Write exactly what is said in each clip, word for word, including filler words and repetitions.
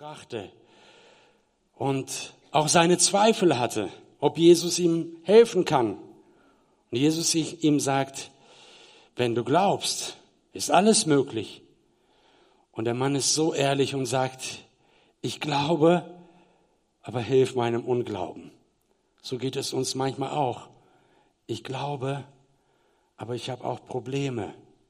brachte und auch seine Zweifel hatte, ob Jesus ihm helfen kann. Und Jesus ihm sagt, wenn du glaubst, ist alles möglich. Und der Mann ist so ehrlich und sagt, ich glaube, aber hilf meinem Unglauben. So geht es uns manchmal auch. Ich glaube, aber ich habe auch Probleme,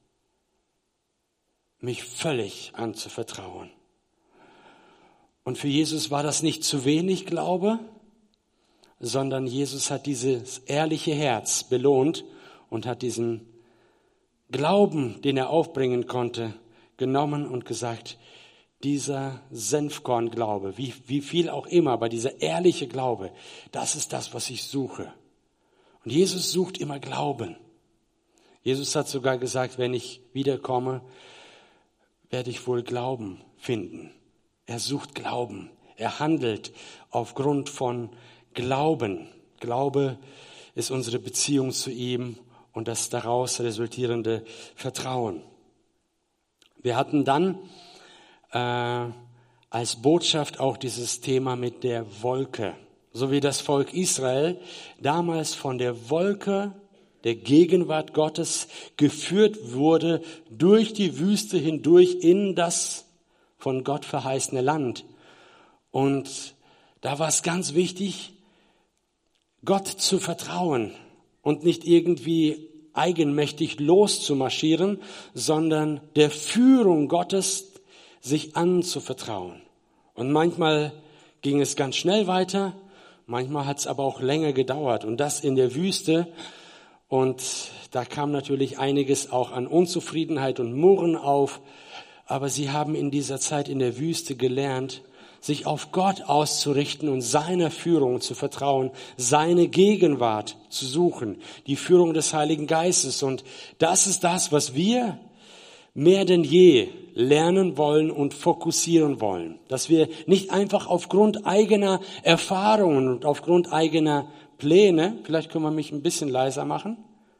mich völlig anzuvertrauen. Und für Jesus war das nicht zu wenig Glaube, sondern Jesus hat dieses ehrliche Herz belohnt und hat diesen Glauben, den er aufbringen konnte, genommen und gesagt, dieser Senfkornglaube, wie, wie viel auch immer, aber dieser ehrliche Glaube, das ist das, was ich suche. Und Jesus sucht immer Glauben. Jesus hat sogar gesagt, wenn ich wiederkomme, werde ich wohl Glauben finden. Er sucht Glauben. Er handelt aufgrund von Glauben. Glaube ist unsere Beziehung zu ihm und das daraus resultierende Vertrauen. Wir hatten dann äh, als Botschaft auch dieses Thema mit der Wolke. So wie das Volk Israel damals von der Wolke der Gegenwart Gottes geführt wurde durch die Wüste hindurch in das von Gott verheißene Land. Und da war es ganz wichtig, Gott zu vertrauen und nicht irgendwie eigenmächtig loszumarschieren, sondern der Führung Gottes sich anzuvertrauen. Und manchmal ging es ganz schnell weiter, manchmal hat es aber auch länger gedauert und das in der Wüste. Und da kam natürlich einiges auch an Unzufriedenheit und Murren auf. Aber sie haben in dieser Zeit in der Wüste gelernt, sich auf Gott auszurichten und seiner Führung zu vertrauen, seine Gegenwart zu suchen, die Führung des Heiligen Geistes. Und das ist das, was wir mehr denn je lernen wollen und fokussieren wollen. Dass wir nicht einfach aufgrund eigener Erfahrungen und aufgrund eigener Pläne, vielleicht können wir mich ein bisschen leiser machen,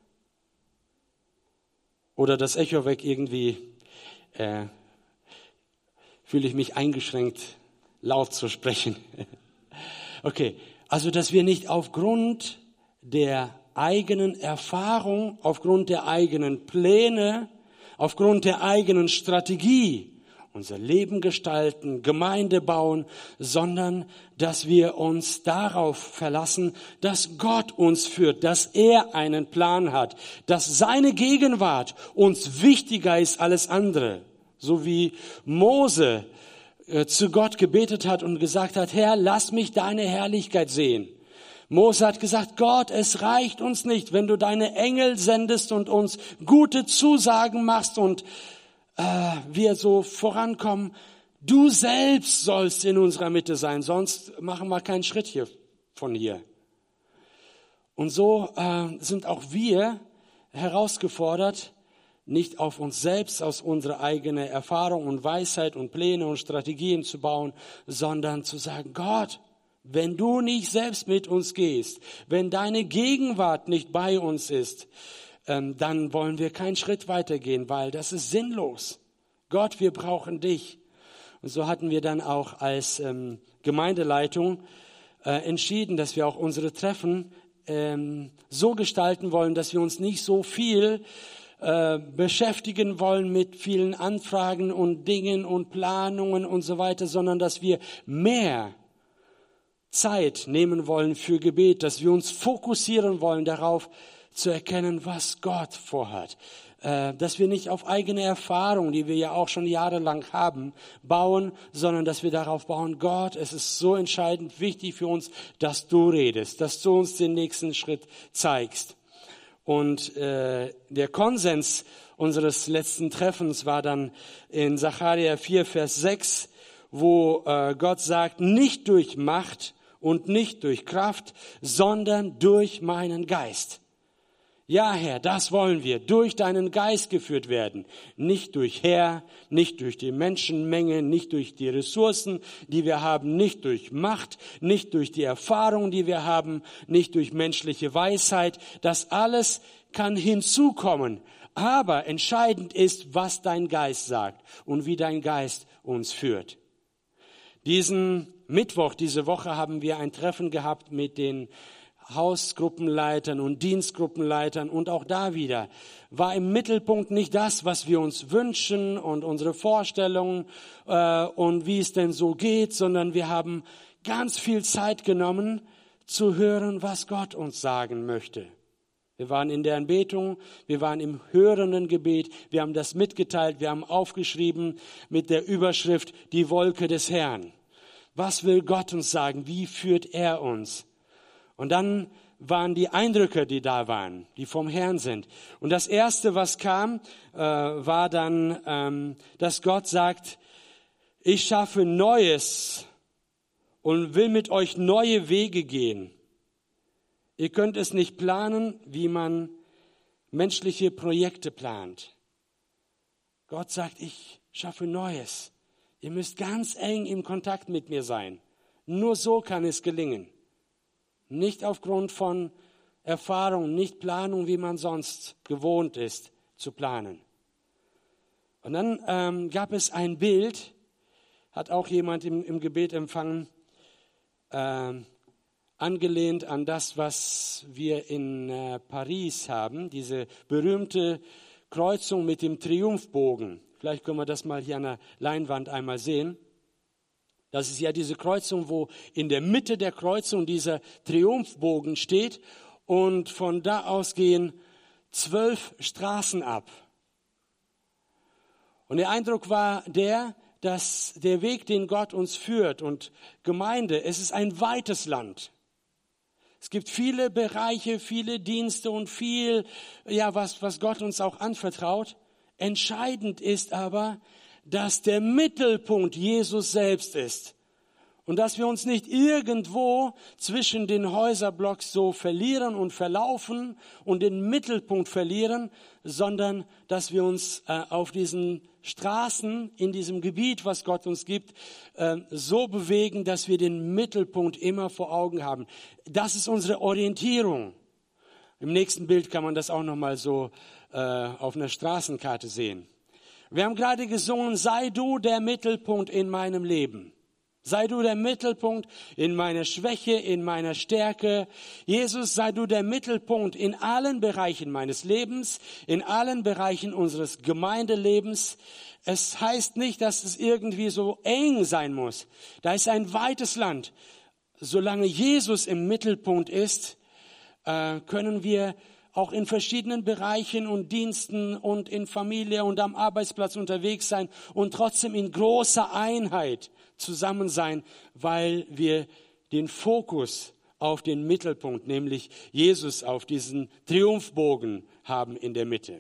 oder das Echo weg irgendwie, äh, fühle ich mich eingeschränkt, laut zu sprechen. Okay, also dass wir nicht aufgrund der eigenen Erfahrung, aufgrund der eigenen Pläne, aufgrund der eigenen Strategie unser Leben gestalten, Gemeinde bauen, sondern dass wir uns darauf verlassen, dass Gott uns führt, dass er einen Plan hat, dass seine Gegenwart uns wichtiger ist als andere. So wie Mose äh, zu Gott gebetet hat und gesagt hat, Herr, lass mich deine Herrlichkeit sehen. Mose hat gesagt, Gott, es reicht uns nicht, wenn du deine Engel sendest und uns gute Zusagen machst und äh, wir so vorankommen. Du selbst sollst in unserer Mitte sein, sonst machen wir keinen Schritt hier von hier. Und so äh, sind auch wir herausgefordert, nicht auf uns selbst aus unserer eigenen Erfahrung und Weisheit und Pläne und Strategien zu bauen, sondern zu sagen, Gott, wenn du nicht selbst mit uns gehst, wenn deine Gegenwart nicht bei uns ist, ähm, dann wollen wir keinen Schritt weitergehen, weil das ist sinnlos. Gott, wir brauchen dich. Und so hatten wir dann auch als ähm, Gemeindeleitung äh, entschieden, dass wir auch unsere Treffen ähm, so gestalten wollen, dass wir uns nicht so viel äh, beschäftigen wollen mit vielen Anfragen und Dingen und Planungen und so weiter, sondern dass wir mehr Zeit nehmen wollen für Gebet, dass wir uns fokussieren wollen darauf, zu erkennen, was Gott vorhat. Äh, dass wir nicht auf eigene Erfahrung, die wir ja auch schon jahrelang haben, bauen, sondern dass wir darauf bauen, Gott, es ist so entscheidend wichtig für uns, dass du redest, dass du uns den nächsten Schritt zeigst. Und äh, der Konsens unseres letzten Treffens war dann in Sacharja vier, Vers sechs, wo äh, Gott sagt, nicht durch Macht und nicht durch Kraft, sondern durch meinen Geist. Ja, Herr, das wollen wir, durch deinen Geist geführt werden. Nicht durch Heer, nicht durch die Menschenmenge, nicht durch die Ressourcen, die wir haben, nicht durch Macht, nicht durch die Erfahrung, die wir haben, nicht durch menschliche Weisheit. Das alles kann hinzukommen. Aber entscheidend ist, was dein Geist sagt und wie dein Geist uns führt. Diesen Mittwoch, diese Woche haben wir ein Treffen gehabt mit den Hausgruppenleitern und Dienstgruppenleitern und auch da wieder war im Mittelpunkt nicht das, was wir uns wünschen und unsere Vorstellungen äh, und wie es denn so geht, sondern wir haben ganz viel Zeit genommen, zu hören, was Gott uns sagen möchte. Wir waren in der Anbetung, wir waren im hörenden Gebet, wir haben das mitgeteilt, wir haben aufgeschrieben mit der Überschrift Die Wolke des Herrn. Was will Gott uns sagen? Wie führt er uns? Und dann waren die Eindrücke, die da waren, die vom Herrn sind. Und das Erste, was kam, äh, war dann, ähm, dass Gott sagt, ich schaffe Neues und will mit euch neue Wege gehen. Ihr könnt es nicht planen, wie man menschliche Projekte plant. Gott sagt, ich schaffe Neues. Ihr müsst ganz eng im Kontakt mit mir sein. Nur so kann es gelingen. Nicht aufgrund von Erfahrung, nicht Planung, wie man sonst gewohnt ist zu planen. Und dann ähm, gab es ein Bild, hat auch jemand im, im Gebet empfangen, ähm, angelehnt an das, was wir in äh, Paris haben, diese berühmte Kreuzung mit dem Triumphbogen. Vielleicht können wir das mal hier an der Leinwand einmal sehen. Das ist ja diese Kreuzung, wo in der Mitte der Kreuzung dieser Triumphbogen steht und von da aus gehen zwölf Straßen ab. Und der Eindruck war der, dass der Weg, den Gott uns führt und Gemeinde, es ist ein weites Land. Es gibt viele Bereiche, viele Dienste und viel, ja, was, was Gott uns auch anvertraut. Entscheidend ist aber, dass der Mittelpunkt Jesus selbst ist. Und dass wir uns nicht irgendwo zwischen den Häuserblocks so verlieren und verlaufen und den Mittelpunkt verlieren, sondern dass wir uns äh, auf diesen Straßen, in diesem Gebiet, was Gott uns gibt, äh, so bewegen, dass wir den Mittelpunkt immer vor Augen haben. Das ist unsere Orientierung. Im nächsten Bild kann man das auch nochmal so äh, auf einer Straßenkarte sehen. Wir haben gerade gesungen, sei du der Mittelpunkt in meinem Leben. Sei du der Mittelpunkt in meiner Schwäche, in meiner Stärke. Jesus, sei du der Mittelpunkt in allen Bereichen meines Lebens, in allen Bereichen unseres Gemeindelebens. Es heißt nicht, dass es irgendwie so eng sein muss. Da ist ein weites Land. Solange Jesus im Mittelpunkt ist, können wir auch in verschiedenen Bereichen und Diensten und in Familie und am Arbeitsplatz unterwegs sein und trotzdem in großer Einheit zusammen sein, weil wir den Fokus auf den Mittelpunkt, nämlich Jesus auf diesen Triumphbogen haben in der Mitte.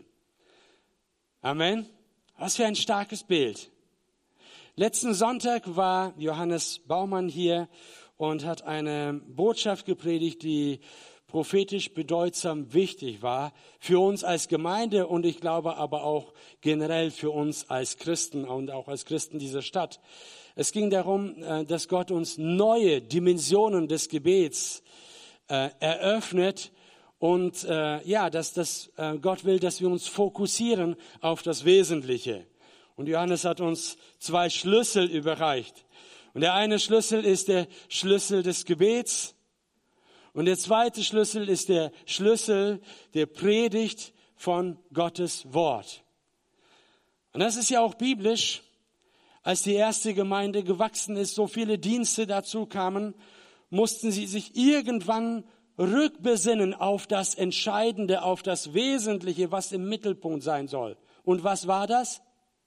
Amen. Was für ein starkes Bild. Letzten Sonntag war Johannes Baumann hier und hat eine Botschaft gepredigt, die prophetisch bedeutsam wichtig war für uns als Gemeinde und ich glaube aber auch generell für uns als Christen und auch als Christen dieser Stadt. Es ging darum, dass Gott uns neue Dimensionen des Gebets äh, eröffnet und äh, ja, dass das äh, Gott will, dass wir uns fokussieren auf das Wesentliche. Und Johannes hat uns zwei Schlüssel überreicht. Und der eine Schlüssel ist der Schlüssel des Gebets. Und der zweite Schlüssel ist der Schlüssel der Predigt von Gottes Wort. Und das ist ja auch biblisch. Als die erste Gemeinde gewachsen ist, so viele Dienste dazu kamen, mussten sie sich irgendwann rückbesinnen auf das Entscheidende, auf das Wesentliche, was im Mittelpunkt sein soll. Und was war das?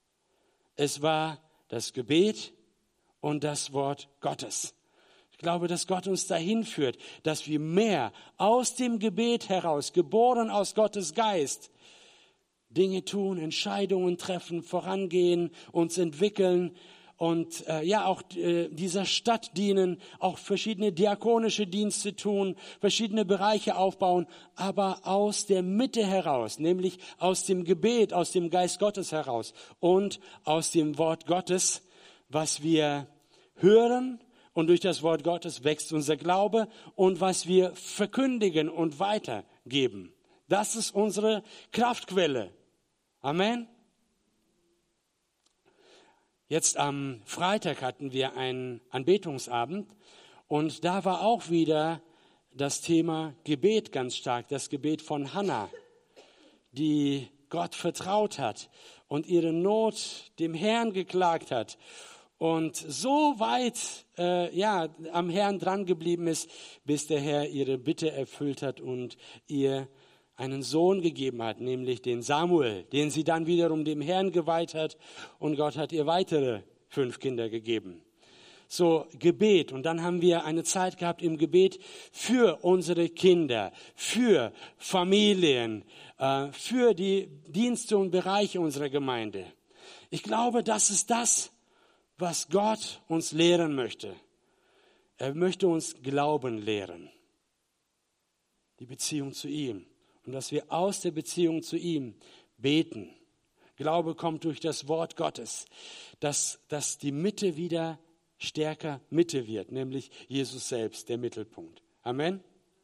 Es war das Gebet und das Wort Gottes. Ich glaube, dass Gott uns dahin führt, dass wir mehr aus dem Gebet heraus, geboren aus Gottes Geist, Dinge tun, Entscheidungen treffen, vorangehen, uns entwickeln und äh, ja auch äh, dieser Stadt dienen, auch verschiedene diakonische Dienste tun, verschiedene Bereiche aufbauen, aber aus der Mitte heraus, nämlich aus dem Gebet, aus dem Geist Gottes heraus und aus dem Wort Gottes, was wir hören. Und durch das Wort Gottes wächst unser Glaube und was wir verkündigen und weitergeben. Das ist unsere Kraftquelle. Amen. Jetzt am Freitag hatten wir einen Anbetungsabend und da war auch wieder das Thema Gebet ganz stark, das Gebet von Hannah, die Gott vertraut hat und ihre Not dem Herrn geklagt hat und so weit äh, ja, am Herrn dran geblieben ist, bis der Herr ihre Bitte erfüllt hat und ihr einen Sohn gegeben hat, nämlich den Samuel, den sie dann wiederum dem Herrn geweiht hat und Gott hat ihr weitere fünf Kinder gegeben. So Gebet, und dann haben wir eine Zeit gehabt im Gebet für unsere Kinder, für Familien, äh, für die Dienste und Bereiche unserer Gemeinde. Ich glaube, das ist das, was Gott uns lehren möchte. Er möchte uns Glauben lehren, die Beziehung zu ihm. Und dass wir aus der Beziehung zu ihm beten. Glaube kommt durch das Wort Gottes, dass, dass die Mitte wieder stärker Mitte wird, nämlich Jesus selbst, der Mittelpunkt. Amen.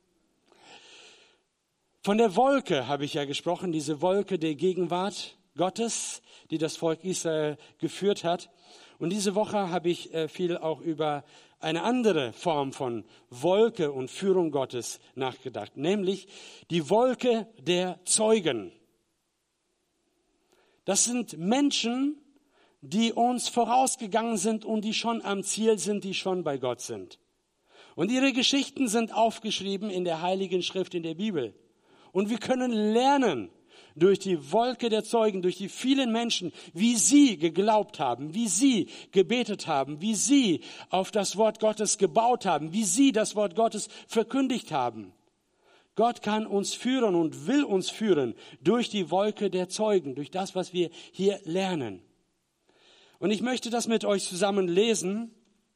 Von der Wolke habe ich ja gesprochen, diese Wolke der Gegenwart Gottes, die das Volk Israel geführt hat. Und diese Woche habe ich viel auch über eine andere Form von Wolke und Führung Gottes nachgedacht, nämlich die Wolke der Zeugen. Das sind Menschen, die uns vorausgegangen sind und die schon am Ziel sind, die schon bei Gott sind. Und ihre Geschichten sind aufgeschrieben in der Heiligen Schrift, in der Bibel. Und wir können lernen durch die Wolke der Zeugen, durch die vielen Menschen, wie sie geglaubt haben, wie sie gebetet haben, wie sie auf das Wort Gottes gebaut haben, wie sie das Wort Gottes verkündigt haben. Gott kann uns führen und will uns führen durch die Wolke der Zeugen, durch das, was wir hier lernen. Und ich möchte das mit euch zusammen lesen.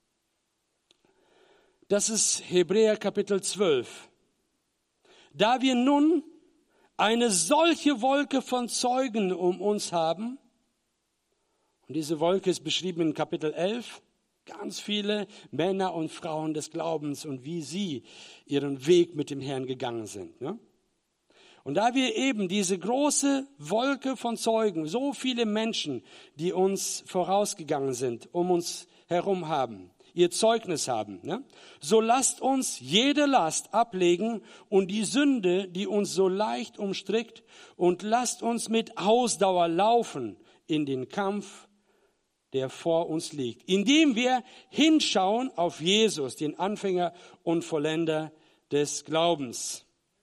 Das ist Hebräer Kapitel zwölf. Da wir nun eine solche Wolke von Zeugen um uns haben, und diese Wolke ist beschrieben in Kapitel elf, ganz viele Männer und Frauen des Glaubens und wie sie ihren Weg mit dem Herrn gegangen sind. Ne? Und da wir eben diese große Wolke von Zeugen, so viele Menschen, die uns vorausgegangen sind, um uns herum haben, ihr Zeugnis haben, ne? So lasst uns jede Last ablegen und die Sünde, die uns so leicht umstrickt, und lasst uns mit Ausdauer laufen in den Kampf, der vor uns liegt, indem wir hinschauen auf Jesus, den Anfänger und Vollender des Glaubens.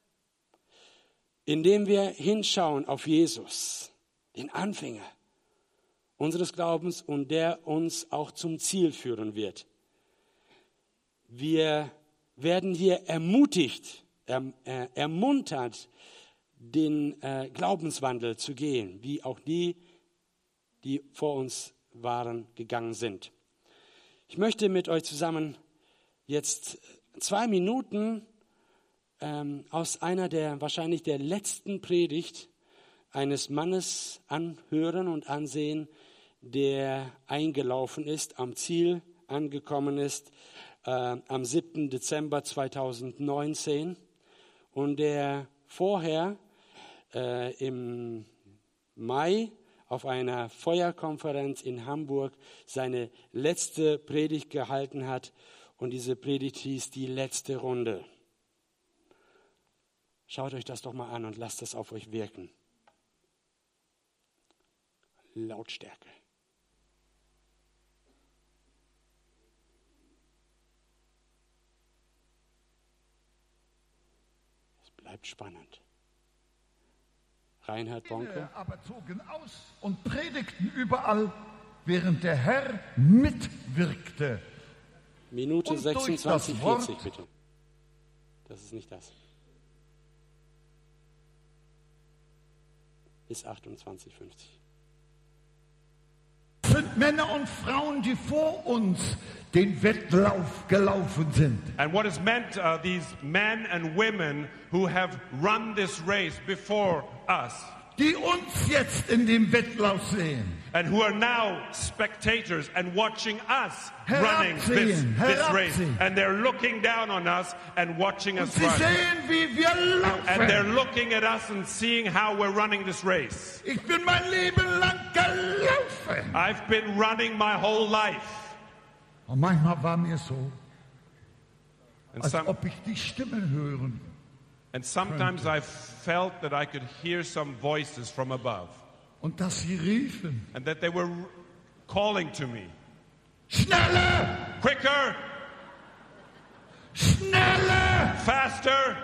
Indem wir hinschauen auf Jesus, den Anfänger unseres Glaubens und der uns auch zum Ziel führen wird. Wir werden hier ermutigt, erm, äh, ermuntert, den äh, Glaubenswandel zu gehen, wie auch die, die vor uns waren, gegangen sind. Ich möchte mit euch zusammen jetzt zwei Minuten ähm, aus einer der, wahrscheinlich der letzten Predigt eines Mannes anhören und ansehen, der eingelaufen ist, am Ziel angekommen ist, äh, am siebten Dezember zweitausendneunzehn und der vorher äh, im Mai auf einer Feuerkonferenz in Hamburg seine letzte Predigt gehalten hat. Und diese Predigt hieß die letzte Runde. Schaut euch das doch mal an und lasst das auf euch wirken. Lautstärke. Es bleibt spannend. Reinhard Bonke. Aber zogen aus und predigten überall, während der Herr mitwirkte. Minute sechsundzwanzig vierzig, bitte. Das ist nicht das. Bis achtundzwanzig fünfzig. Es sind Männer und Frauen, die vor uns den Wettlauf gelaufen sind. And what is meant, uh, these men and women who have run this race before us. die uns jetzt in dem Wettlauf sehen. And who are now spectators and watching us running this, this race. And they're looking down on us and watching us Sie run. sehen, wie wir And they're laufen. looking at us and seeing how we're running this race. Ich bin mein Leben lang gelaufen. I've been running my whole life. Und manchmal war mir so, And, als some, ob ich die Stimmen hören. and sometimes I felt that I could hear some voices from above. Und dass sie riefen, And that they were calling to me. schneller, Quicker! schneller, Faster!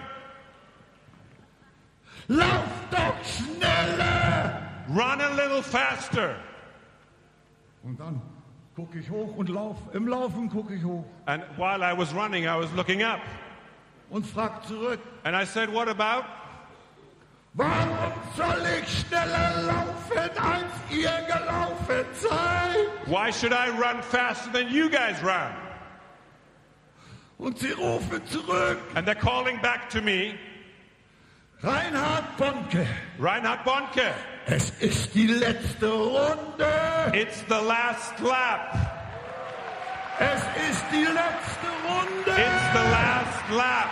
lauf doch schneller. Run a little faster! Und dann gucke ich hoch und lauf. Im Laufen gucke ich hoch And while I was running, I was looking up. und frag zurück, And I said, what about? warum soll ich schneller laufen, als ihr gelaufen seid? Why should I run faster than you guys run? Und sie rufen zurück, And they're calling back to me, Reinhard Bonke, Reinhard Bonke, es ist die letzte Runde. it's the last lap. Es ist die letzte Runde. It's the last lap.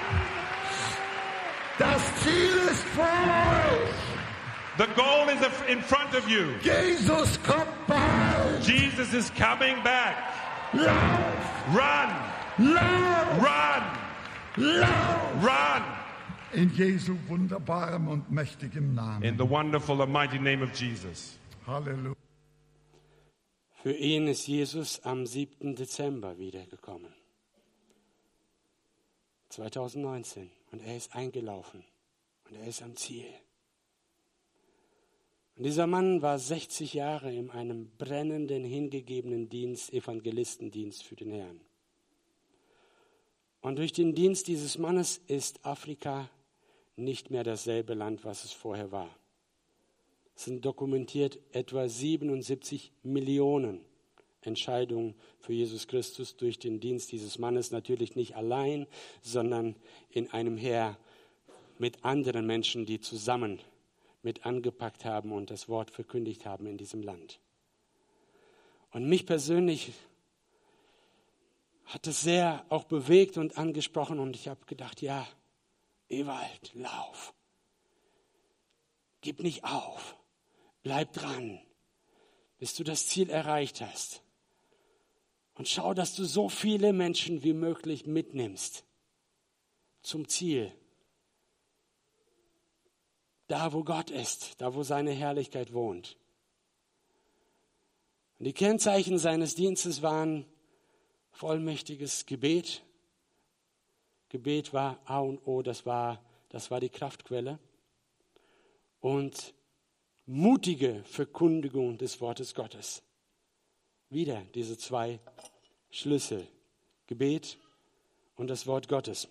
Das Ziel ist vor euch. The goal is in front of you. Jesus kommt bald. Jesus is coming back. Lauf, Run, lauf, run, lauf. run. In Jesu wunderbarem und mächtigem In Namen. the wonderful and mighty name of Jesus. Halleluja. Für ihn ist Jesus am siebten Dezember wiedergekommen. zweitausendneunzehn. Und er ist eingelaufen. Und er ist am Ziel. Und dieser Mann war sechzig Jahre in einem brennenden, hingegebenen Dienst, Evangelistendienst für den Herrn. Und durch den Dienst dieses Mannes ist Afrika nicht mehr dasselbe Land, was es vorher war. Es sind dokumentiert etwa siebenundsiebzig Millionen Entscheidungen für Jesus Christus durch den Dienst dieses Mannes. Natürlich nicht allein, sondern in einem Heer mit anderen Menschen, die zusammen mit angepackt haben und das Wort verkündigt haben in diesem Land. Und mich persönlich hat es sehr auch bewegt und angesprochen und ich habe gedacht, ja, Ewald, lauf. Gib nicht auf. Bleib dran, bis du das Ziel erreicht hast. Und schau, dass du so viele Menschen wie möglich mitnimmst zum Ziel. Da, wo Gott ist, da, wo seine Herrlichkeit wohnt. Und die Kennzeichen seines Dienstes waren vollmächtiges Gebet. Gebet war A und O, das war, das war die Kraftquelle. Und mutige Verkündigung des Wortes Gottes. Wieder diese zwei Schlüssel, Gebet und das Wort Gottes.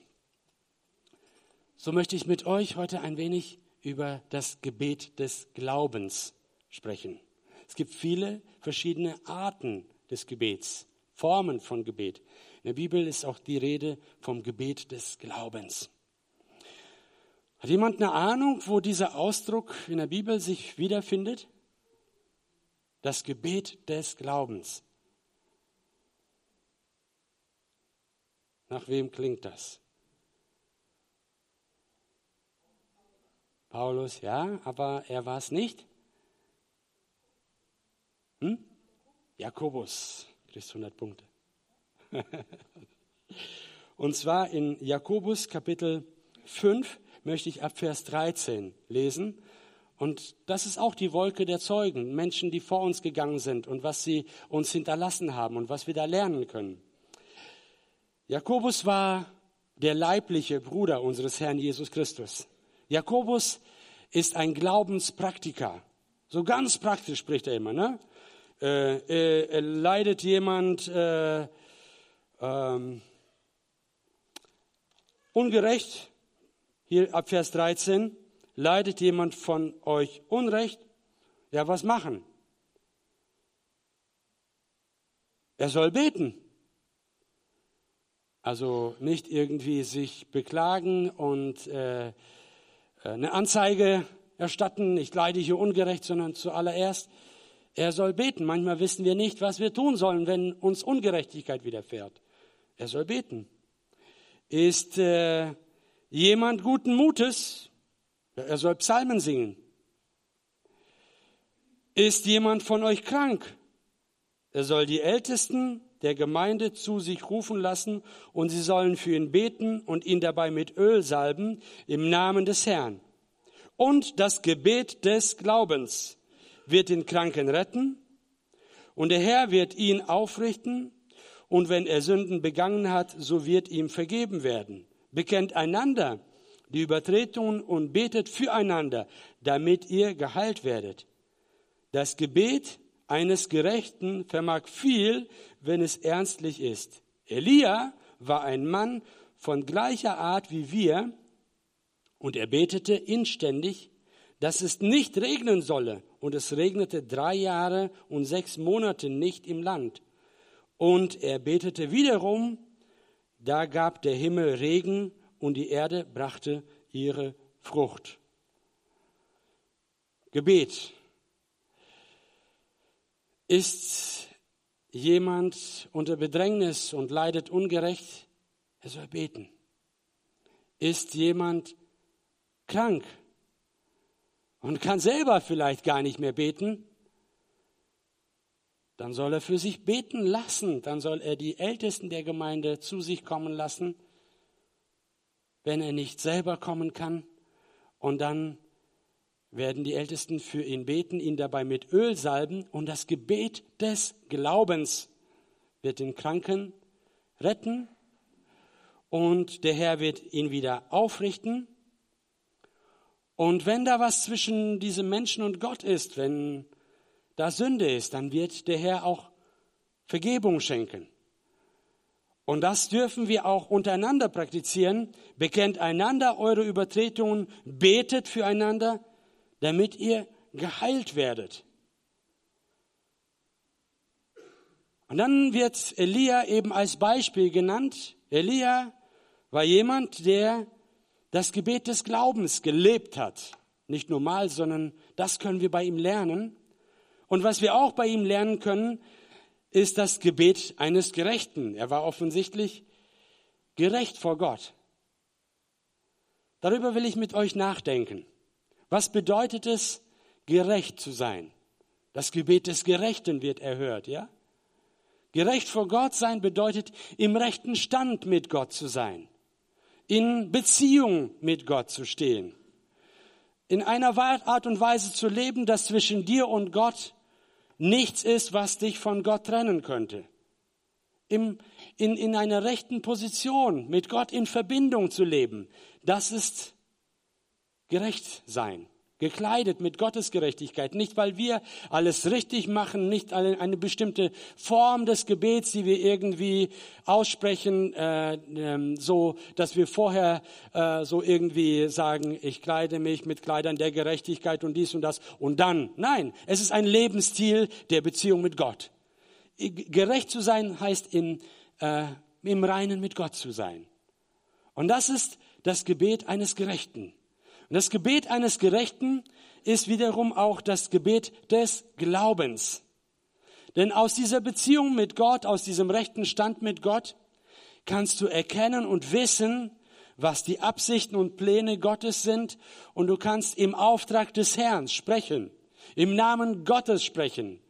So möchte ich mit euch heute ein wenig über das Gebet des Glaubens sprechen. Es gibt viele verschiedene Arten des Gebets, Formen von Gebet. In der Bibel ist auch die Rede vom Gebet des Glaubens. Hat jemand eine Ahnung, wo dieser Ausdruck in der Bibel sich wiederfindet? Das Gebet des Glaubens. Nach wem klingt das? Paulus, ja, aber er war es nicht. Hm? Jakobus, kriegst hundert Punkte. Und zwar in Jakobus Kapitel fünf möchte ich ab Vers dreizehn lesen. Und das ist auch die Wolke der Zeugen, Menschen, die vor uns gegangen sind und was sie uns hinterlassen haben und was wir da lernen können. Jakobus war der leibliche Bruder unseres Herrn Jesus Christus. Jakobus ist ein Glaubenspraktiker. So ganz praktisch spricht er immer. Ne? Äh, äh, leidet jemand äh, ähm, ungerecht? Hier ab Vers dreizehn. Leidet jemand von euch Unrecht? Ja, was machen? Er soll beten. Also nicht irgendwie sich beklagen und äh, eine Anzeige erstatten, ich leide hier ungerecht, sondern zuallererst, er soll beten. Manchmal wissen wir nicht, was wir tun sollen, wenn uns Ungerechtigkeit widerfährt. Er soll beten. Ist äh, jemand guten Mutes? Er soll Psalmen singen. Ist jemand von euch krank? Er soll die Ältesten der Gemeinde zu sich rufen lassen und sie sollen für ihn beten und ihn dabei mit Öl salben im Namen des Herrn. Und das Gebet des Glaubens wird den Kranken retten und der Herr wird ihn aufrichten und wenn er Sünden begangen hat, so wird ihm vergeben werden. Bekennt einander die Übertretungen und betet füreinander, damit ihr geheilt werdet. Das Gebet eines Gerechten vermag viel, wenn es ernstlich ist. Elia war ein Mann von gleicher Art wie wir und er betete inständig, dass es nicht regnen solle. Und es regnete drei Jahre und sechs Monate nicht im Land. Und er betete wiederum, da gab der Himmel Regen und die Erde brachte ihre Frucht. Gebet. Ist jemand unter Bedrängnis und leidet ungerecht, er soll beten. Ist jemand krank und kann selber vielleicht gar nicht mehr beten, dann soll er für sich beten lassen. Dann soll er die Ältesten der Gemeinde zu sich kommen lassen, wenn er nicht selber kommen kann. Und dann werden die Ältesten für ihn beten, ihn dabei mit Öl salben. Und das Gebet des Glaubens wird den Kranken retten. Und der Herr wird ihn wieder aufrichten. Und wenn da was zwischen diesem Menschen und Gott ist, wenn da Sünde ist, dann wird der Herr auch Vergebung schenken. Und das dürfen wir auch untereinander praktizieren. Bekennt einander eure Übertretungen, betet füreinander, damit ihr geheilt werdet. Und dann wird Elia eben als Beispiel genannt. Elia war jemand, der das Gebet des Glaubens gelebt hat. Nicht nur mal, sondern das können wir bei ihm lernen. Und was wir auch bei ihm lernen können, ist das Gebet eines Gerechten. Er war offensichtlich gerecht vor Gott. Darüber will ich mit euch nachdenken. Was bedeutet es, gerecht zu sein? Das Gebet des Gerechten wird erhört, ja? Gerecht vor Gott sein bedeutet, im rechten Stand mit Gott zu sein. In Beziehung mit Gott zu stehen. In einer Art und Weise zu leben, dass zwischen dir und Gott nichts ist, was dich von Gott trennen könnte. Im, in, in einer rechten Position mit Gott in Verbindung zu leben, das ist gerecht sein. Gekleidet mit Gottes Gerechtigkeit. Nicht, weil wir alles richtig machen, nicht eine, eine bestimmte Form des Gebets, die wir irgendwie aussprechen, äh, ähm, so, dass wir vorher äh, so irgendwie sagen, ich kleide mich mit Kleidern der Gerechtigkeit und dies und das und dann. Nein, es ist ein Lebensstil der Beziehung mit Gott. Gerecht zu sein heißt im, äh, im Reinen mit Gott zu sein. Und das ist das Gebet eines Gerechten. Und das Gebet eines Gerechten ist wiederum auch das Gebet des Glaubens. Denn aus dieser Beziehung mit Gott, aus diesem rechten Stand mit Gott, kannst du erkennen und wissen, was die Absichten und Pläne Gottes sind. Und du kannst im Auftrag des Herrn sprechen, im Namen Gottes sprechen.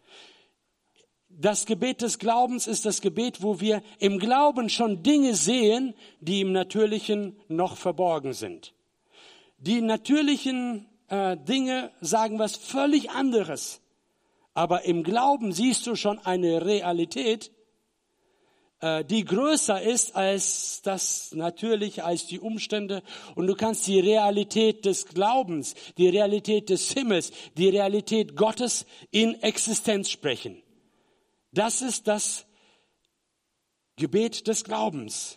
Das Gebet des Glaubens ist das Gebet, wo wir im Glauben schon Dinge sehen, die im Natürlichen noch verborgen sind. Die natürlichen äh, Dinge sagen was völlig anderes. Aber im Glauben siehst du schon eine Realität, äh, die größer ist als das Natürliche, als die Umstände. Und du kannst die Realität des Glaubens, die Realität des Himmels, die Realität Gottes in Existenz sprechen. Das ist das Gebet des Glaubens.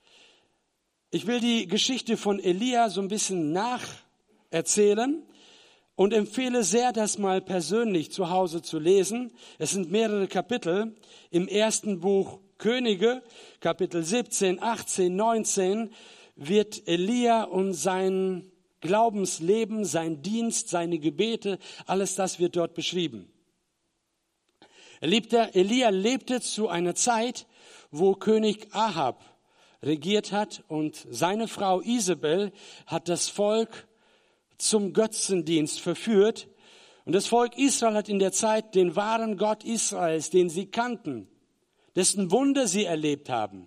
Ich will die Geschichte von Elia so ein bisschen nacherzählen und empfehle sehr, das mal persönlich zu Hause zu lesen. Es sind mehrere Kapitel im ersten Buch Könige, Kapitel siebzehn, achtzehn, neunzehn, wird Elia und sein Glaubensleben, sein Dienst, seine Gebete, alles das wird dort beschrieben. Elia lebte zu einer Zeit, wo König Ahab regiert hat und seine Frau Isabel hat das Volk zum Götzendienst verführt. Und das Volk Israel hat in der Zeit den wahren Gott Israels, den sie kannten, dessen Wunder sie erlebt haben,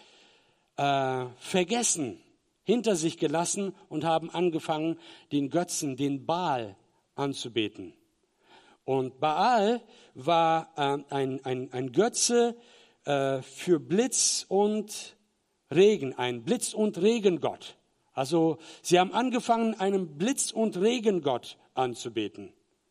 äh, vergessen, hinter sich gelassen und haben angefangen, den Götzen, den Baal anzubeten. Und Baal war äh, ein, ein, ein Götze äh, für Blitz und Regen, ein Blitz- und Regengott. Also sie haben angefangen, einen Blitz- und Regengott anzubeten.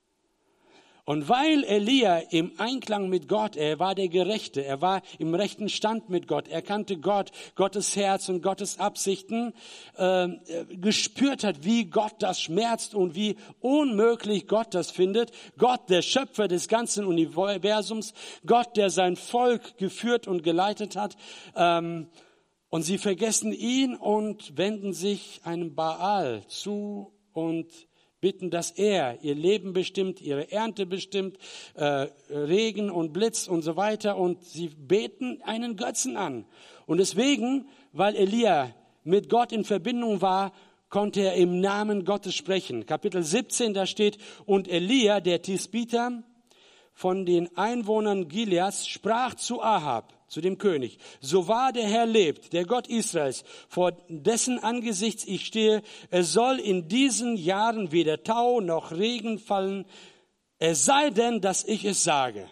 Und weil Elia im Einklang mit Gott, er war der Gerechte, er war im rechten Stand mit Gott, er kannte Gott, Gottes Herz und Gottes Absichten, äh, gespürt hat, wie Gott das schmerzt und wie unmöglich Gott das findet. Gott, der Schöpfer des ganzen Universums, Gott, der sein Volk geführt und geleitet hat. Ähm, und sie vergessen ihn und wenden sich einem Baal zu und bitten, dass er ihr Leben bestimmt, ihre Ernte bestimmt, äh, Regen und Blitz und so weiter. Und sie beten einen Götzen an. Und deswegen, weil Elia mit Gott in Verbindung war, konnte er im Namen Gottes sprechen. Kapitel siebzehn, da steht, und Elia, der Tisbiter von den Einwohnern Gileads, sprach zu Ahab, zu dem König, so wahr der Herr lebt, der Gott Israels, vor dessen Angesichts ich stehe, es soll in diesen Jahren weder Tau noch Regen fallen, es sei denn, dass ich es sage.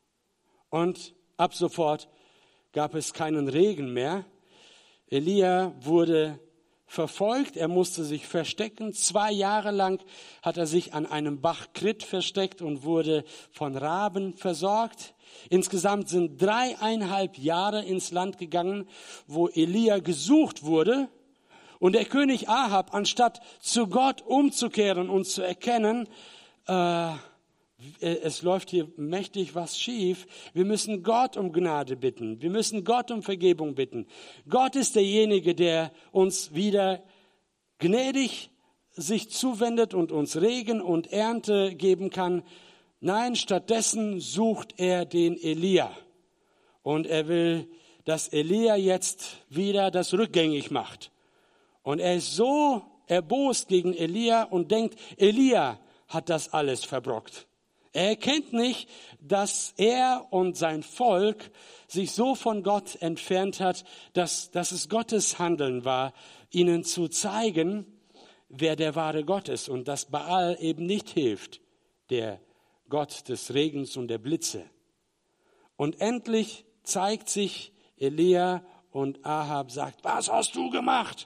Und ab sofort gab es keinen Regen mehr. Elia wurde verfolgt, er musste sich verstecken. Zwei Jahre lang hat er sich an einem Bach Krit versteckt und wurde von Raben versorgt. Insgesamt sind dreieinhalb Jahre ins Land gegangen, wo Elia gesucht wurde. Und der König Ahab, anstatt zu Gott umzukehren und zu erkennen, äh, es läuft hier mächtig was schief, wir müssen Gott um Gnade bitten, wir müssen Gott um Vergebung bitten. Gott ist derjenige, der uns wieder gnädig sich zuwendet und uns Regen und Ernte geben kann. Nein, stattdessen sucht er den Elia. Und er will, dass Elia jetzt wieder das rückgängig macht. Und er ist so erbost gegen Elia und denkt, Elia hat das alles verbrockt. Er erkennt nicht, dass er und sein Volk sich so von Gott entfernt hat, dass, dass es Gottes Handeln war, ihnen zu zeigen, wer der wahre Gott ist und dass Baal eben nicht hilft, der Gott des Regens und der Blitze. Und endlich zeigt sich Elia und Ahab sagt, was hast du gemacht?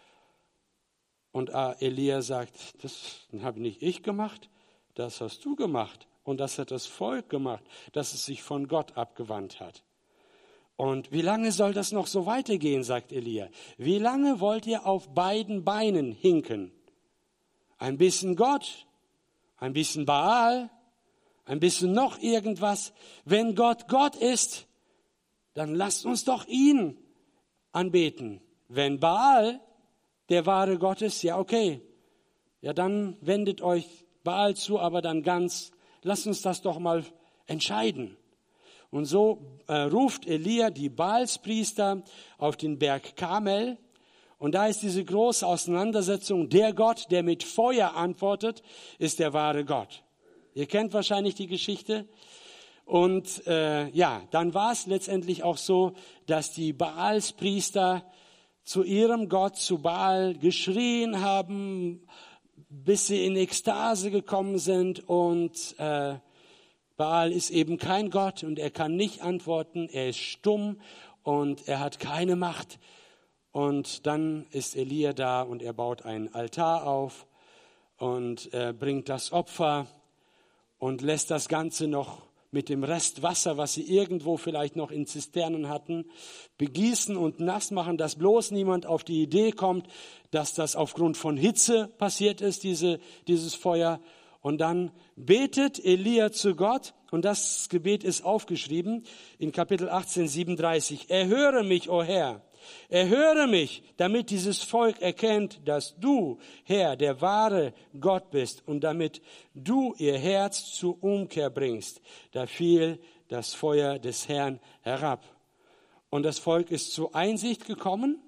Und Elia sagt, das habe nicht ich gemacht, das hast du gemacht. Und das hat das Volk gemacht, dass es sich von Gott abgewandt hat. Und wie lange soll das noch so weitergehen, sagt Elia. Wie lange wollt ihr auf beiden Beinen hinken? Ein bisschen Gott, ein bisschen Baal, ein bisschen noch irgendwas. Wenn Gott Gott ist, dann lasst uns doch ihn anbeten. Wenn Baal der wahre Gott ist, ja okay, ja dann wendet euch Baal zu, aber dann ganz, lasst uns das doch mal entscheiden. Und so äh, ruft Elia die Baalspriester auf den Berg Karmel. Und da ist diese große Auseinandersetzung. Der Gott, der mit Feuer antwortet, ist der wahre Gott. Ihr kennt wahrscheinlich die Geschichte. Und äh, ja, dann war es letztendlich auch so, dass die Baalspriester zu ihrem Gott, zu Baal, geschrien haben, bis sie in Ekstase gekommen sind. Und äh, Baal ist eben kein Gott und er kann nicht antworten. Er ist stumm und er hat keine Macht. Und dann ist Elia da und er baut einen Altar auf und äh, bringt das Opfer und lässt das Ganze noch mit dem Rest Wasser, was sie irgendwo vielleicht noch in Zisternen hatten, begießen und nass machen, dass bloß niemand auf die Idee kommt, dass das aufgrund von Hitze passiert ist, diese, dieses Feuer. Und dann betet Elia zu Gott und das Gebet ist aufgeschrieben in Kapitel achtzehn, siebenunddreißig. Erhöre mich, o Herr, erhöre mich, damit dieses Volk erkennt, dass du, Herr, der wahre Gott bist und damit du ihr Herz zur Umkehr bringst. Da fiel das Feuer des Herrn herab. Und das Volk ist zur Einsicht gekommen,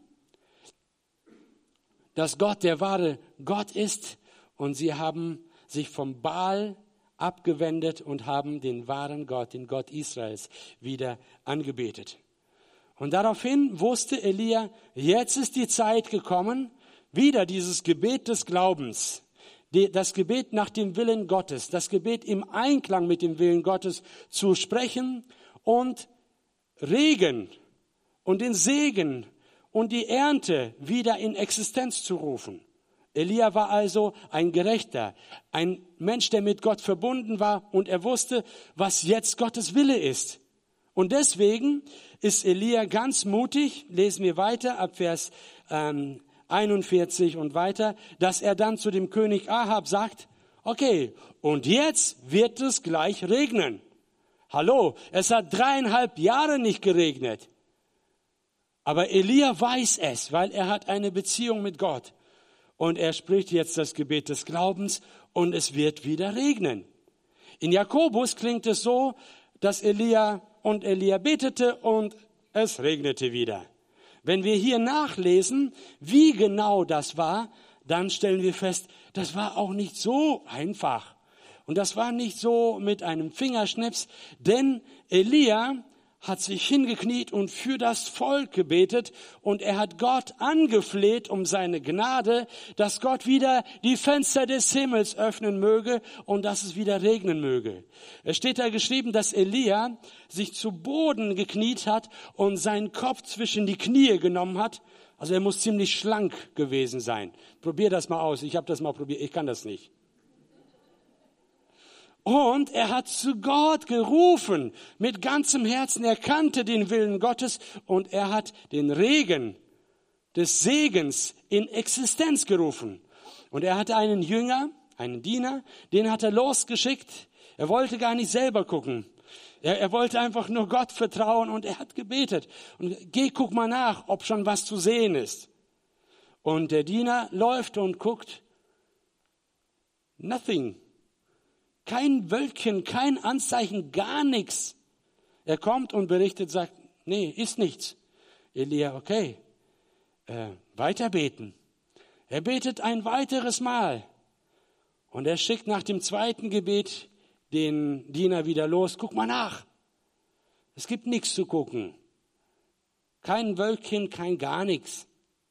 dass Gott der wahre Gott ist, und sie haben sich vom Baal abgewendet und haben den wahren Gott, den Gott Israels, wieder angebetet. Und daraufhin wusste Elia, jetzt ist die Zeit gekommen, wieder dieses Gebet des Glaubens, das Gebet nach dem Willen Gottes, das Gebet im Einklang mit dem Willen Gottes zu sprechen und Regen und den Segen und die Ernte wieder in Existenz zu rufen. Elia war also ein Gerechter, ein Mensch, der mit Gott verbunden war, und er wusste, was jetzt Gottes Wille ist. Und deswegen ist Elia ganz mutig, lesen wir weiter ab Vers ähm, einundvierzig und weiter, dass er dann zu dem König Ahab sagt, okay, und jetzt wird es gleich regnen. Hallo, es hat dreieinhalb Jahre nicht geregnet. Aber Elia weiß es, weil er hat eine Beziehung mit Gott. Und er spricht jetzt das Gebet des Glaubens und es wird wieder regnen. In Jakobus klingt es so, dass Elia und Elia betete und es regnete wieder. Wenn wir hier nachlesen, wie genau das war, dann stellen wir fest, das war auch nicht so einfach. Und das war nicht so mit einem Fingerschnips, denn Elia hat sich hingekniet und für das Volk gebetet und er hat Gott angefleht um seine Gnade, dass Gott wieder die Fenster des Himmels öffnen möge und dass es wieder regnen möge. Es steht da geschrieben, dass Elia sich zu Boden gekniet hat und seinen Kopf zwischen die Knie genommen hat. Also er muss ziemlich schlank gewesen sein. Probier das mal aus. Ich habe das mal probiert. Ich kann das nicht. Und er hat zu Gott gerufen, mit ganzem Herzen. Er kannte den Willen Gottes und er hat den Regen des Segens in Existenz gerufen. Und er hatte einen Jünger, einen Diener, den hat er losgeschickt. Er wollte gar nicht selber gucken. Er, er wollte einfach nur Gott vertrauen und er hat gebetet. Und geh, guck mal nach, ob schon was zu sehen ist. Und der Diener läuft und guckt. Nothing. Kein Wölkchen, kein Anzeichen, gar nichts. Er kommt und berichtet, sagt, nee, ist nichts. Elia, okay, äh, weiter beten. Er betet ein weiteres Mal. Und er schickt nach dem zweiten Gebet den Diener wieder los. Guck mal nach. Es gibt nichts zu gucken. Kein Wölkchen, kein gar nichts.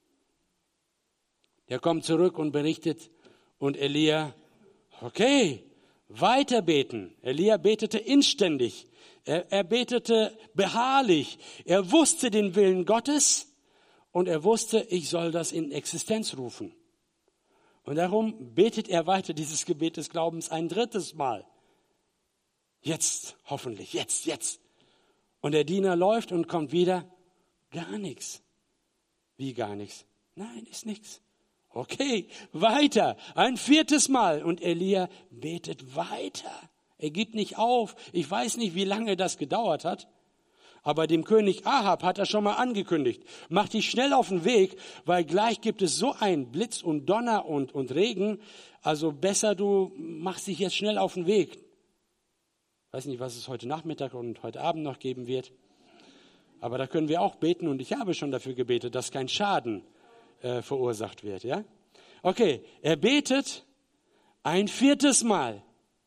Er kommt zurück und berichtet. Und Elia, okay, weiter beten. Elia betete inständig. Er, er betete beharrlich. Er wusste den Willen Gottes und er wusste, ich soll das in Existenz rufen. Und darum betet er weiter dieses Gebet des Glaubens ein drittes Mal. Jetzt, hoffentlich, jetzt, jetzt. Und der Diener läuft und kommt wieder. Gar nichts. Wie gar nichts? Nein, ist nichts. Okay, weiter, ein viertes Mal. Und Elia betet weiter. Er gibt nicht auf. Ich weiß nicht, wie lange das gedauert hat. Aber dem König Ahab hat er schon mal angekündigt. Mach dich schnell auf den Weg, weil gleich gibt es so einen Blitz und Donner und, und Regen. Also besser du machst dich jetzt schnell auf den Weg. Ich weiß nicht, was es heute Nachmittag und heute Abend noch geben wird. Aber da können wir auch beten und ich habe schon dafür gebetet, dass kein Schaden Äh, verursacht wird, ja? Okay, er betet ein viertes Mal,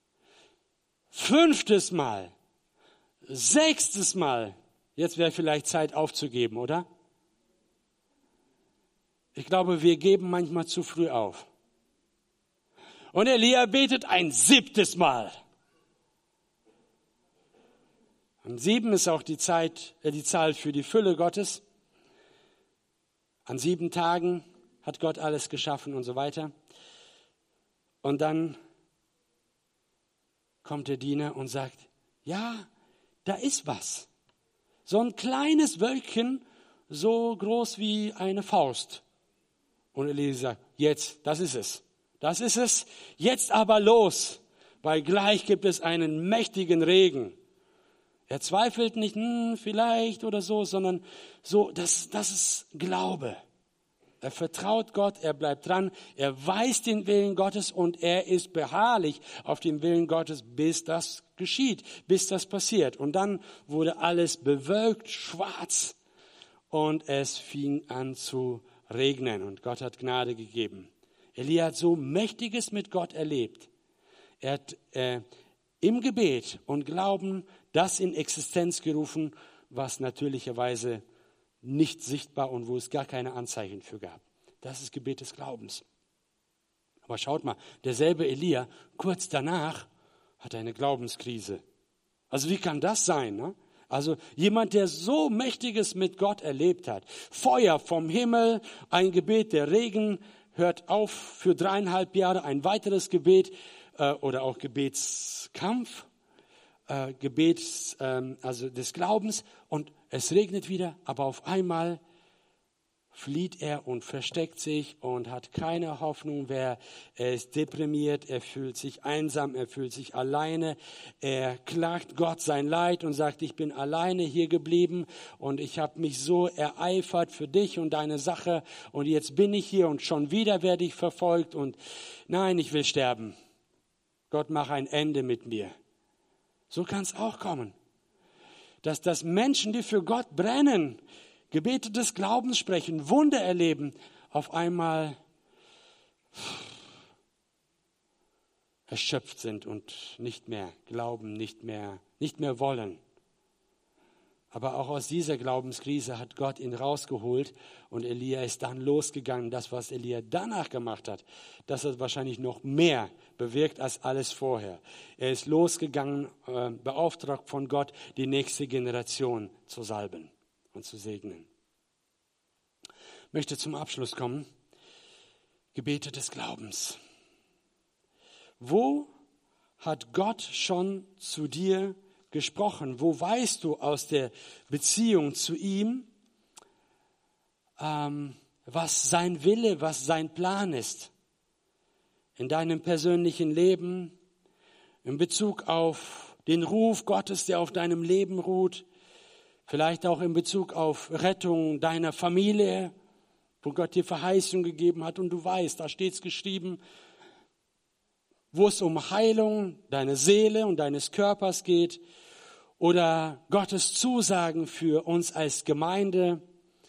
fünftes Mal, sechstes Mal. Jetzt wäre vielleicht Zeit aufzugeben, oder? Ich glaube, wir geben manchmal zu früh auf. Und Elia betet ein siebtes Mal. Und sieben ist auch die Zeit, äh, die Zahl für die Fülle Gottes. An sieben Tagen hat Gott alles geschaffen und so weiter. Und dann kommt der Diener und sagt, ja, da ist was. So ein kleines Wölkchen, so groß wie eine Faust. Und Elia sagt, jetzt, das ist es. Das ist es. Jetzt aber los, weil gleich gibt es einen mächtigen Regen. Er zweifelt nicht, hm, vielleicht oder so, sondern so, das, das ist Glaube. Er vertraut Gott, er bleibt dran, er weiß den Willen Gottes und er ist beharrlich auf den Willen Gottes, bis das geschieht, bis das passiert. Und dann wurde alles bewölkt, schwarz und es fing an zu regnen und Gott hat Gnade gegeben. Elia hat so Mächtiges mit Gott erlebt. Er hat äh, im Gebet und Glauben das in Existenz gerufen, was natürlicherweise nicht sichtbar und wo es gar keine Anzeichen für gab. Das ist Gebet des Glaubens. Aber schaut mal, derselbe Elia, kurz danach, hat eine Glaubenskrise. Also wie kann das sein? Ne? Also jemand, der so Mächtiges mit Gott erlebt hat. Feuer vom Himmel, ein Gebet, der Regen hört auf für dreieinhalb Jahre, ein weiteres Gebet äh, oder auch Gebetskampf, äh, Gebet äh, also des Glaubens und es regnet wieder, aber auf einmal flieht er und versteckt sich und hat keine Hoffnung mehr. Er ist deprimiert, er fühlt sich einsam, er fühlt sich alleine. Er klagt Gott sein Leid und sagt, ich bin alleine hier geblieben und ich habe mich so ereifert für dich und deine Sache und jetzt bin ich hier und schon wieder werde ich verfolgt und nein, ich will sterben. Gott, mach ein Ende mit mir. So kann es auch kommen. Dass, dass Menschen, die für Gott brennen, Gebete des Glaubens sprechen, Wunder erleben, auf einmal erschöpft sind und nicht mehr glauben, nicht mehr, nicht mehr wollen. Aber auch aus dieser Glaubenskrise hat Gott ihn rausgeholt und Elia ist dann losgegangen. Das, was Elia danach gemacht hat, das hat wahrscheinlich noch mehr bewirkt als alles vorher. Er ist losgegangen, äh, beauftragt von Gott, die nächste Generation zu salben und zu segnen. Ich möchte zum Abschluss kommen. Gebete des Glaubens. Wo hat Gott schon zu dir gesprochen? Wo weißt du aus der Beziehung zu ihm, ähm, was sein Wille, was sein Plan ist? In deinem persönlichen Leben, in Bezug auf den Ruf Gottes, der auf deinem Leben ruht, vielleicht auch in Bezug auf Rettung deiner Familie, wo Gott dir Verheißung gegeben hat und du weißt, da steht es geschrieben, wo es um Heilung deiner Seele und deines Körpers geht oder Gottes Zusagen für uns als Gemeinde,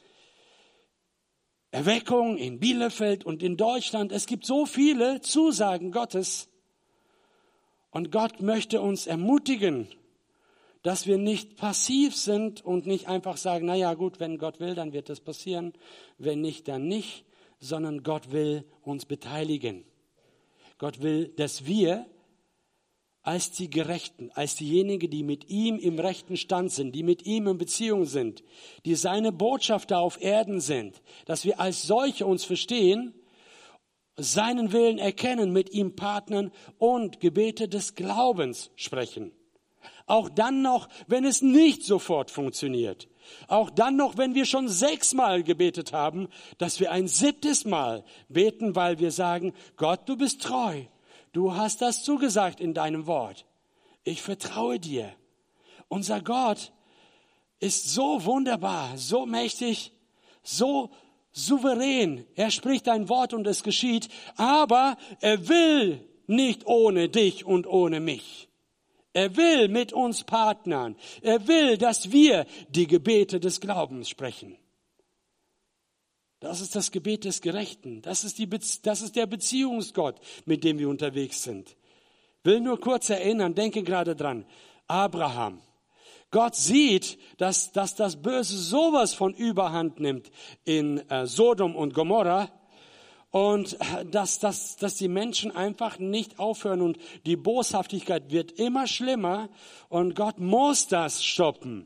Erweckung in Bielefeld und in Deutschland. Es gibt so viele Zusagen Gottes und Gott möchte uns ermutigen, dass wir nicht passiv sind und nicht einfach sagen, na ja, gut, wenn Gott will, dann wird das passieren, wenn nicht, dann nicht, sondern Gott will uns beteiligen. Gott will, dass wir als die Gerechten, als diejenigen, die mit ihm im rechten Stand sind, die mit ihm in Beziehung sind, die seine Botschafter auf Erden sind, dass wir als solche uns verstehen, seinen Willen erkennen, mit ihm partnern und Gebete des Glaubens sprechen. Auch dann noch, wenn es nicht sofort funktioniert. Auch dann noch, wenn wir schon sechsmal gebetet haben, dass wir ein siebtes Mal beten, weil wir sagen, Gott, du bist treu. Du hast das zugesagt in deinem Wort. Ich vertraue dir. Unser Gott ist so wunderbar, so mächtig, so souverän. Er spricht ein Wort und es geschieht, aber er will nicht ohne dich und ohne mich. Er will mit uns partnern. Er will, dass wir die Gebete des Glaubens sprechen. Das ist das Gebet des Gerechten. Das ist, die Be- das ist der Beziehungsgott, mit dem wir unterwegs sind. Will nur kurz erinnern, denke gerade dran. Abraham. Gott sieht, dass, dass das Böse sowas von Überhand nimmt in äh, Sodom und Gomorra. Und dass, dass, dass die Menschen einfach nicht aufhören und die Boshaftigkeit wird immer schlimmer und Gott muss das stoppen.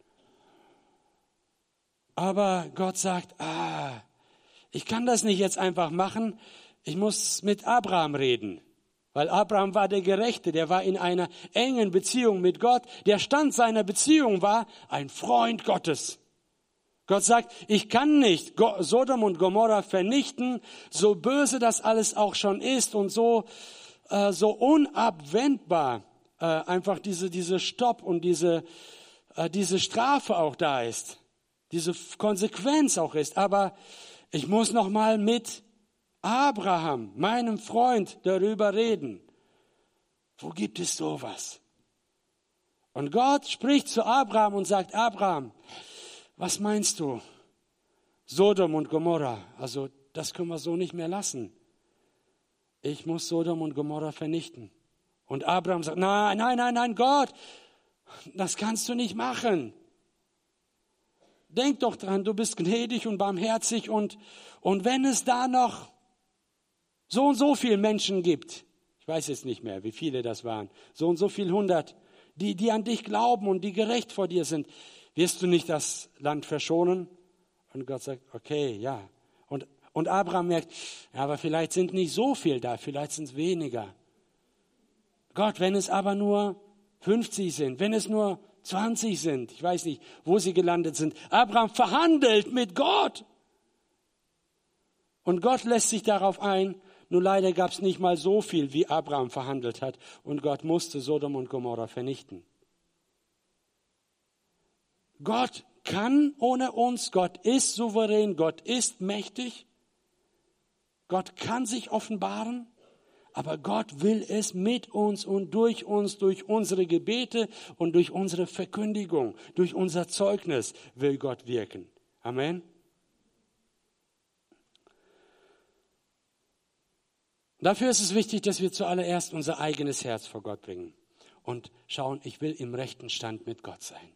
Aber Gott sagt, ah, ich kann das nicht jetzt einfach machen, ich muss mit Abraham reden. Weil Abraham war der Gerechte, der war in einer engen Beziehung mit Gott. Der Stand seiner Beziehung war ein Freund Gottes. Gott sagt, ich kann nicht Sodom und Gomorra vernichten, so böse das alles auch schon ist und so, äh, so unabwendbar äh, einfach diese, diese Stopp und diese äh, diese Strafe auch da ist, diese Konsequenz auch ist. Aber ich muss noch mal mit Abraham, meinem Freund, darüber reden. Wo gibt es sowas? Und Gott spricht zu Abraham und sagt, Abraham, was meinst du? Sodom und Gomorra, also das können wir so nicht mehr lassen. Ich muss Sodom und Gomorra vernichten. Und Abraham sagt, nein, nein, nein, nein, Gott, das kannst du nicht machen. Denk doch dran, du bist gnädig und barmherzig und, und wenn es da noch so und so viele Menschen gibt, ich weiß jetzt nicht mehr, wie viele das waren, so und so viel hundert, die, die an dich glauben und die gerecht vor dir sind, wirst du nicht das Land verschonen? Und Gott sagt, okay, ja. Und, und Abraham merkt, ja, aber vielleicht sind nicht so viel da, vielleicht sind es weniger. Gott, wenn es aber nur fünfzig sind, wenn es nur zwanzig sind, ich weiß nicht, wo sie gelandet sind. Abraham verhandelt mit Gott. Und Gott lässt sich darauf ein. Nur leider gab es nicht mal so viel, wie Abraham verhandelt hat. Und Gott musste Sodom und Gomorra vernichten. Gott kann ohne uns, Gott ist souverän, Gott ist mächtig. Gott kann sich offenbaren. Aber Gott will es mit uns und durch uns, durch unsere Gebete und durch unsere Verkündigung, durch unser Zeugnis will Gott wirken. Amen. Dafür ist es wichtig, dass wir zuallererst unser eigenes Herz vor Gott bringen und schauen, ich will im rechten Stand mit Gott sein.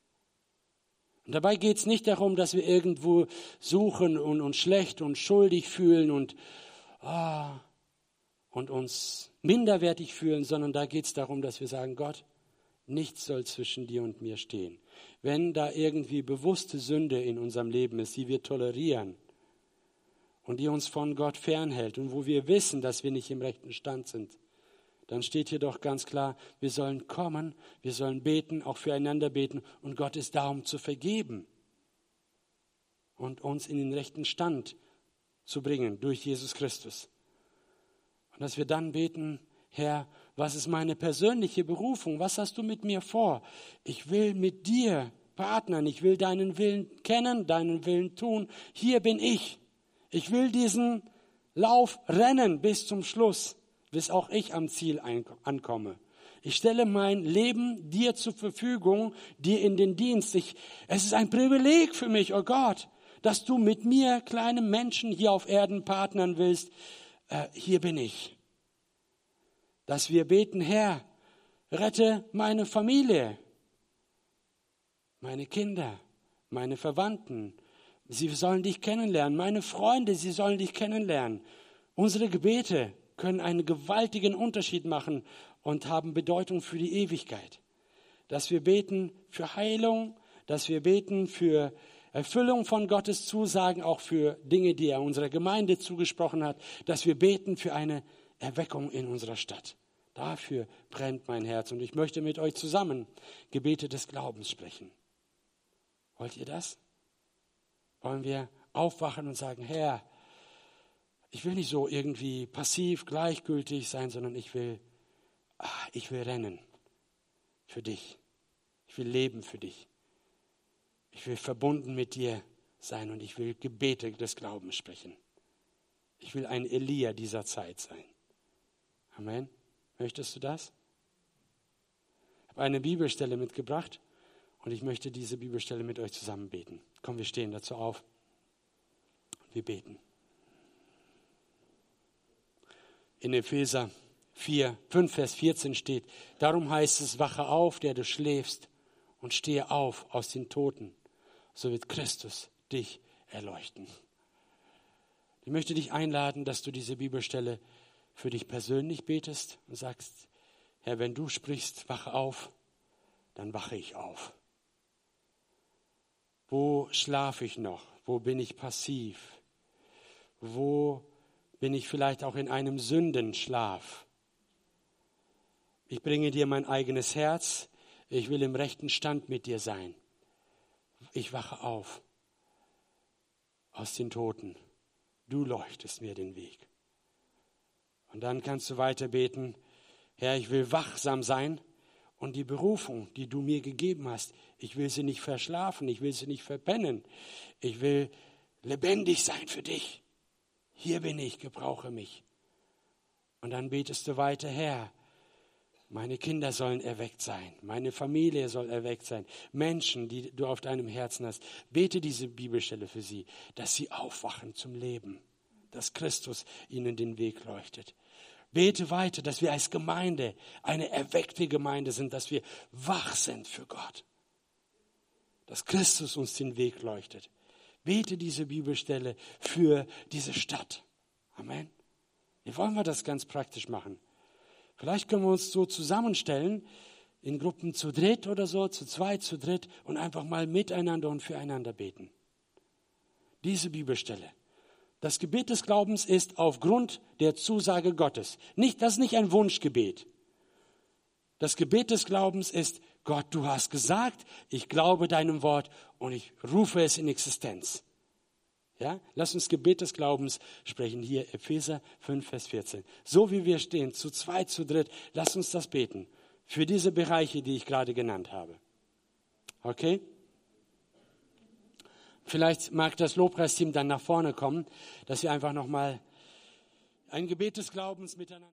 Und dabei geht es nicht darum, dass wir irgendwo suchen und uns schlecht und schuldig fühlen und ah, und uns minderwertig fühlen, sondern da geht es darum, dass wir sagen, Gott, nichts soll zwischen dir und mir stehen. Wenn da irgendwie bewusste Sünde in unserem Leben ist, die wir tolerieren und die uns von Gott fernhält und wo wir wissen, dass wir nicht im rechten Stand sind, dann steht hier doch ganz klar, wir sollen kommen, wir sollen beten, auch füreinander beten und Gott ist da, um zu vergeben und uns in den rechten Stand zu bringen durch Jesus Christus. Und dass wir dann beten, Herr, was ist meine persönliche Berufung? Was hast du mit mir vor? Ich will mit dir partnern. Ich will deinen Willen kennen, deinen Willen tun. Hier bin ich. Ich will diesen Lauf rennen bis zum Schluss, bis auch ich am Ziel ankomme. Ich stelle mein Leben dir zur Verfügung, dir in den Dienst. Ich, es ist ein Privileg für mich, oh Gott, dass du mit mir, kleinem Menschen hier auf Erden, partnern willst. Äh, hier bin ich. Dass wir beten, Herr, rette meine Familie, meine Kinder, meine Verwandten. Sie sollen dich kennenlernen. Meine Freunde, sie sollen dich kennenlernen. Unsere Gebete können einen gewaltigen Unterschied machen und haben Bedeutung für die Ewigkeit. Dass wir beten für Heilung, dass wir beten für Erfüllung von Gottes Zusagen, auch für Dinge, die er unserer Gemeinde zugesprochen hat, dass wir beten für eine Erweckung in unserer Stadt. Dafür brennt mein Herz und ich möchte mit euch zusammen Gebete des Glaubens sprechen. Wollt ihr das? Wollen wir aufwachen und sagen, Herr, ich will nicht so irgendwie passiv, gleichgültig sein, sondern ich will, ach, ich will rennen für dich. Ich will leben für dich. Ich will verbunden mit dir sein und ich will Gebete des Glaubens sprechen. Ich will ein Elia dieser Zeit sein. Amen. Möchtest du das? Ich habe eine Bibelstelle mitgebracht und ich möchte diese Bibelstelle mit euch zusammen beten. Komm, wir stehen dazu auf und wir beten. In Epheser vier, fünf, Vers vierzehn steht, darum heißt es, wache auf, der du schläfst und stehe auf aus den Toten. So wird Christus dich erleuchten. Ich möchte dich einladen, dass du diese Bibelstelle für dich persönlich betest und sagst, Herr, wenn du sprichst, wache auf, dann wache ich auf. Wo schlafe ich noch? Wo bin ich passiv? Wo bin ich vielleicht auch in einem Sündenschlaf? Ich bringe dir mein eigenes Herz. Ich will im rechten Stand mit dir sein. Ich wache auf aus den Toten. Du leuchtest mir den Weg. Und dann kannst du weiter beten, Herr, ich will wachsam sein Und die Berufung, die du mir gegeben hast, ich will sie nicht verschlafen, ich will sie nicht verpennen. Ich will lebendig sein für dich. Hier bin ich, gebrauche mich. Und dann betest du weiter, Herr, meine Kinder sollen erweckt sein, meine Familie soll erweckt sein, Menschen, die du auf deinem Herzen hast. Bete diese Bibelstelle für sie, dass sie aufwachen zum Leben, dass Christus ihnen den Weg leuchtet. Bete weiter, dass wir als Gemeinde eine erweckte Gemeinde sind, dass wir wach sind für Gott, dass Christus uns den Weg leuchtet. Bete diese Bibelstelle für diese Stadt. Amen. Wie wollen wir das ganz praktisch machen? Vielleicht können wir uns so zusammenstellen, in Gruppen zu dritt oder so, zu zweit, zu dritt und einfach mal miteinander und füreinander beten. Diese Bibelstelle. Das Gebet des Glaubens ist aufgrund der Zusage Gottes. Nicht, das ist nicht ein Wunschgebet. Das Gebet des Glaubens ist, Gott, du hast gesagt, ich glaube deinem Wort und ich rufe es in Existenz. Ja, lass uns Gebet des Glaubens sprechen. Hier Epheser fünf, Vers vierzehn. So wie wir stehen, zu zweit, zu dritt, lass uns das beten. Für diese Bereiche, die ich gerade genannt habe. Okay? Vielleicht mag das Lobpreisteam dann nach vorne kommen, dass wir einfach nochmal ein Gebet des Glaubens miteinander